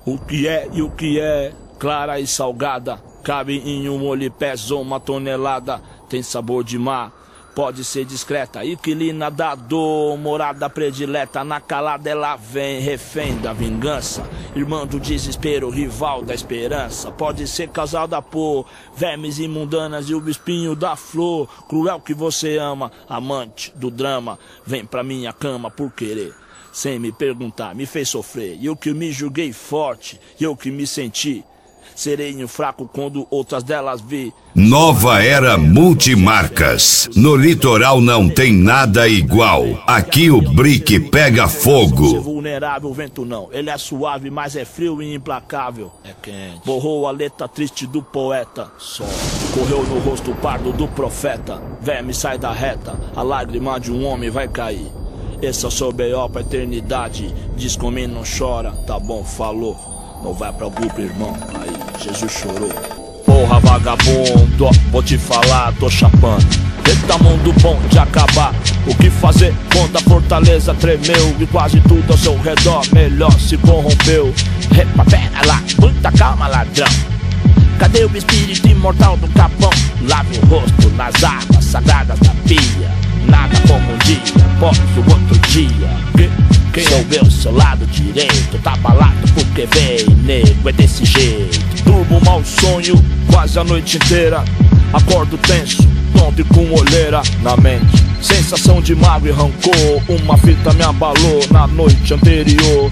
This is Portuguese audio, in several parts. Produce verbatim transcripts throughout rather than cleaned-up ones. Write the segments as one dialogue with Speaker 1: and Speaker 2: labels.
Speaker 1: O que é e o que é, clara e salgada, cabe em um olho e pesa uma tonelada. Tem sabor de mar, pode ser discreta, inquilina da dor, morada predileta. Na calada ela vem, refém da vingança, irmã do desespero, rival da esperança. Pode ser causada por vermes imundanas e o espinho da flor. Cruel que você ama, amante do drama, vem pra minha cama por querer, sem me perguntar, me fez sofrer. E eu que me julguei forte, eu que me senti sereno fraco quando outras delas vi.
Speaker 2: Nova Era Multimarcas. No litoral não tem nada igual. Aqui o brick pega fogo.
Speaker 1: Ser vulnerável, o vento não. Ele é suave, mas é frio e implacável. É quente. Borrou a letra triste do poeta. Só correu no rosto pardo do profeta. Verme sai da reta, a lágrima de um homem vai cair. Esse é o seu B O pra eternidade. Diz comigo, não chora, tá bom, falou. Não vai pra grupo, irmão, aí Jesus chorou. Porra vagabundo, ó, vou te falar, tô chapando. Eita mundo bom de acabar. O que fazer quando a fortaleza tremeu e quase tudo ao seu redor melhor se corrompeu. Epa, pera lá, muita calma, ladrão. Cadê o espírito imortal do capão? Lave o rosto nas águas sagradas da pia. Nada como um dia após o outro dia. Que? Quem sou eu, seu lado direito? Tá abalado porque vem, nego, é desse jeito. Durmo mau sonho quase a noite inteira. Acordo tenso, tonto e com olheira na mente. Sensação de mágoa e rancor. Uma fita me abalou na noite anterior.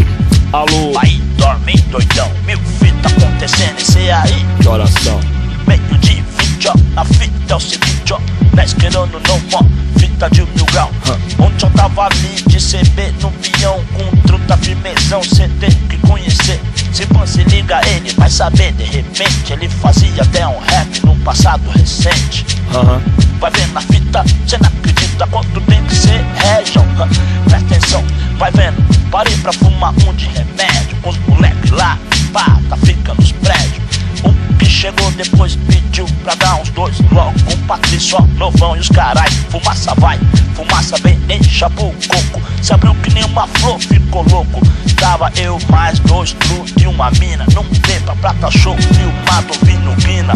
Speaker 1: Alô?
Speaker 3: Aí, dorme doidão. Mil fita acontecendo, esse aí.
Speaker 1: Que oração?
Speaker 3: Meio de vinte, ó. A fita é o seguinte, ó. Não esquerando não, ó. Fita de mil grau. Huh. Ontem eu tava ali de C B no peão. Com truta firmezão, cê tem que conhecer. Se você liga ele, vai saber. De repente ele fazia até um rap num passado recente.
Speaker 1: Uhum.
Speaker 3: Vai vendo a fita, cê não acredita quanto tem que ser région. Huh. Presta atenção, vai vendo. Parei pra fumar um de remédio. Com os moleques lá, pá, tá ficando nos prédios. O que chegou depois pediu pra dar uns dois. Logo um Patrício, ó, novão e os carai. Fumaça vai, fumaça vem, encha o coco. Se abriu que nem uma flor, ficou louco. Tava eu mais dois tru de uma mina. Não beba prata show, filmado ouvindo guina.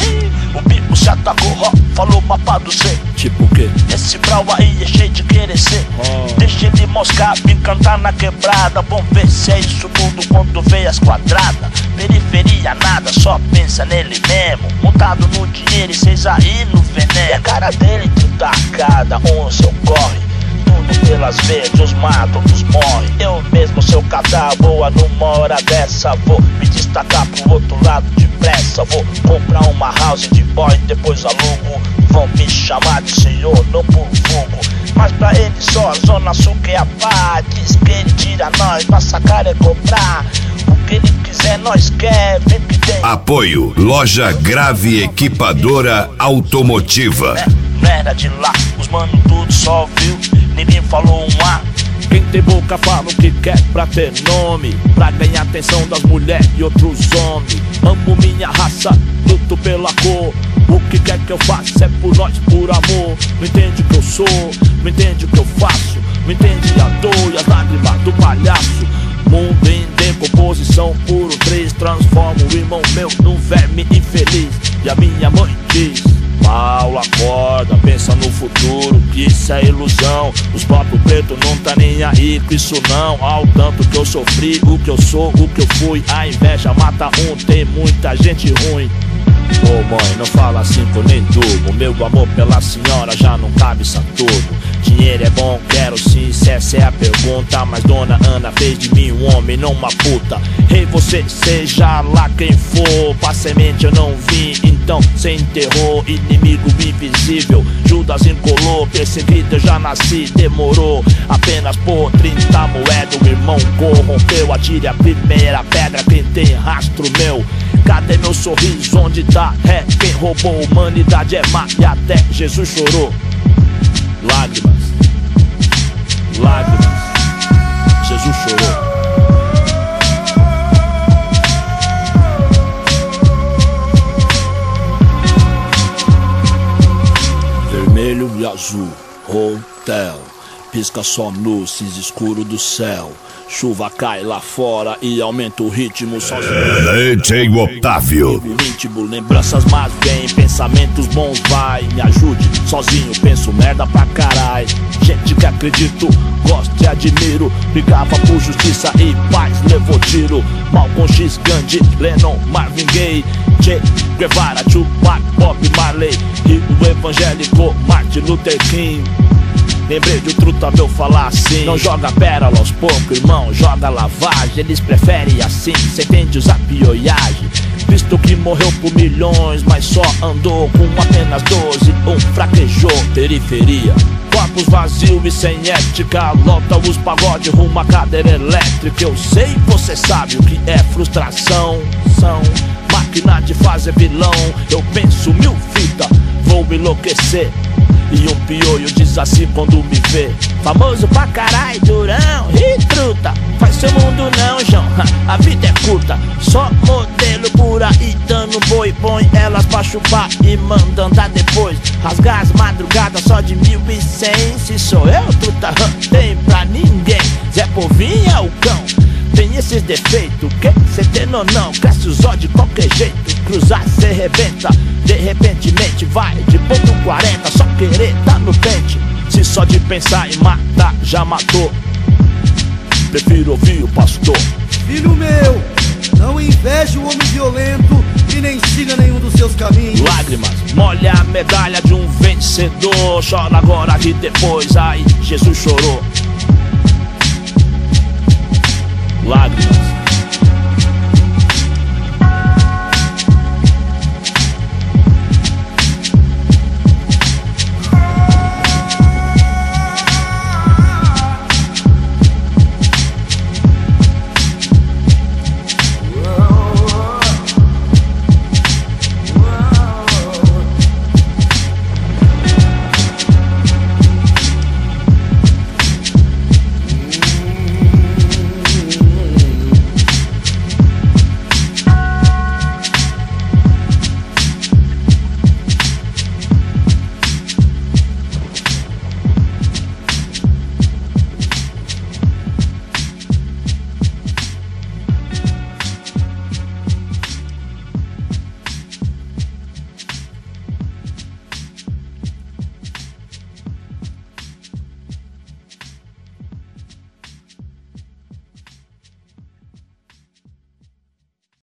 Speaker 3: O bico se atacou, ó, falou mapa do C.
Speaker 1: Tipo o quê?
Speaker 3: Esse brau aí é cheio de querer ser. oh. Deixa ele moscar, me cantar na quebrada. Vamos ver se é isso tudo quando vê as quadradas. Periferia nada, só pensa nele mesmo. Montado no dinheiro e cês aí no veneno. E a cara dele que tá cada um seu corre. Tudo pelas veias, uns matam, outros morrem. Eu mesmo, seu catar, boa numa hora dessa. Vou me destacar pro outro lado depressa. Vou comprar uma house de boy, depois alugo. Vão me chamar de senhor, não por fogo. Mas pra ele só a zona sul que é a pá. Diz que ele tira nós, nossa cara é cobrar. O que ele quiser nós quer, vem que tem.
Speaker 2: Apoio Loja Grave Equipadora Automotiva.
Speaker 3: É, não era de lá, os mano tudo só viu. Ninguém falou um A.
Speaker 1: Quem tem boca fala o que quer pra ter nome, pra ganhar atenção das mulheres e outros homens. Amo minha raça, luto pela cor. O que quer que eu faça é por nós, por amor. Não entende o que eu sou, não entende o que eu faço. Não entende a dor e as lágrimas do palhaço. Mundo em decomposição, puro três. Transforma o irmão meu num verme infeliz. E a minha mãe diz: Paulo, acorda, pensa no futuro, que isso é ilusão. Os próprios pretos não tá nem aí com isso não. Ao tanto que eu sofri, o que eu sou, o que eu fui. A inveja mata um, tem muita gente ruim. Ô oh, mãe, não fala assim que eu nem durmo. Meu amor pela senhora já não cabe isso tudo. Dinheiro é bom, quero sim, se essa é a pergunta. Mas dona Ana fez de mim um homem, não uma puta. Rei, hey, você seja lá quem for. Pra semente eu não vim, então cê enterrou. Inimigo invisível, Judas encolou. Perseguido eu já nasci, demorou apenas por trinta moedas. O irmão corrompeu, atire a primeira pedra quem tem rastro meu. Cadê meu sorriso, onde tá? É, quem roubou a humanidade é má. E até Jesus chorou. Lágrimas, lágrimas, Jesus chorou. Vermelho e azul, hotel. pisca só no cinza escuro do céu. Chuva cai lá fora e aumenta o ritmo sozinho.
Speaker 2: D J Otávio.
Speaker 1: Ritmo, lembranças mas vem, pensamentos bons vai. Me ajude, sozinho penso merda pra carai. Gente que acredito, gosto e admiro. Brigava por justiça e paz, levou tiro. Malcolm X, Gandhi, Lennon, Marvin Gaye, Che Guevara, Tupac, Bob Marley e o evangélico Martin Luther King. Lembrei de um truta meu falar assim: não joga pérola aos poucos, irmão, joga lavagem. Eles preferem assim, cê entende usar pioiagem. Visto que morreu por milhões, mas só andou com apenas doze. Um fraquejou, periferia. Corpos vazios e sem ética. Lota os pagodes rumo à cadeira elétrica. Eu sei, você sabe o que é frustração. São máquina de fazer vilão. Eu penso mil fitas, vou enlouquecer. E um pioio diz assim quando me vê: famoso pra carai, durão e truta. Faz seu mundo não, João, a vida é curta. Só modelo por aí dando boi. Põe elas pra chupar e manda andar depois. Rasgar as madrugadas só de mil e cem. Se sou eu, truta, tem pra ninguém. Zé Povinho é o cão, tem esses defeitos, que cê tem ou não? Cresce os olhos de qualquer jeito. Cruzar cê rebenta, de repentemente vai de ponto quarenta, só querer tá no pente. Se só de pensar em matar já matou, prefiro ouvir o pastor.
Speaker 4: Filho meu, não inveje o homem violento e nem siga nenhum dos seus caminhos.
Speaker 1: Lágrimas, molha a medalha de um vencedor. Chora agora e depois, ai, Jesus chorou.